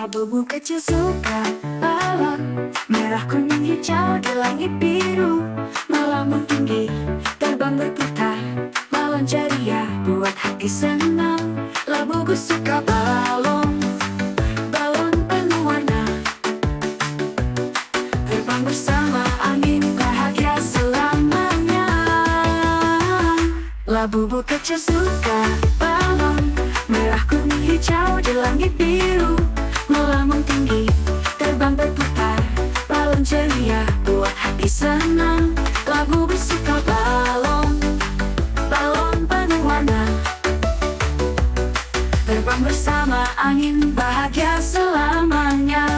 Labu kecil suka balon, merah kuning hijau di langit biru. Melambung tinggi, terbang berputar, balon ceria buat hati senang. Labu suka balon, balon penuh warna, terbang bersama angin bahagia selamanya. Labu kecil suka balon, merah kuning hijau di langit biru. Melambung tinggi, terbang berputar, balon ceria buat hati senang. Labu suka balon, balon penuh warna, terbang bersama angin bahagia selamanya.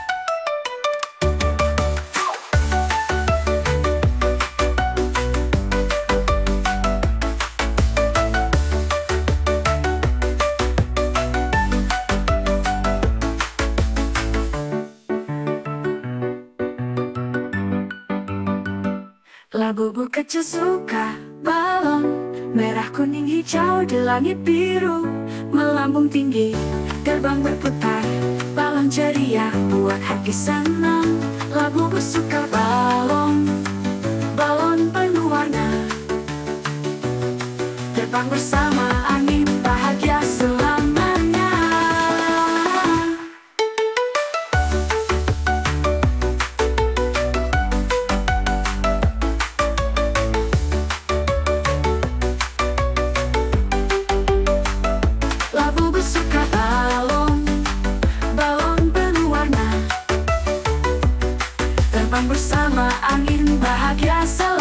Labu kecil suka balon, merah kuning hijau di langit biru. Melambung tinggi, terbang berputar, balon ceria buat hati senang. Labu suka balon, balon penuh warna, terbang bersama angin bahagia selamanya. Labu suka balon, balon penuh warna, terbang bersama angin bahagia selamanya.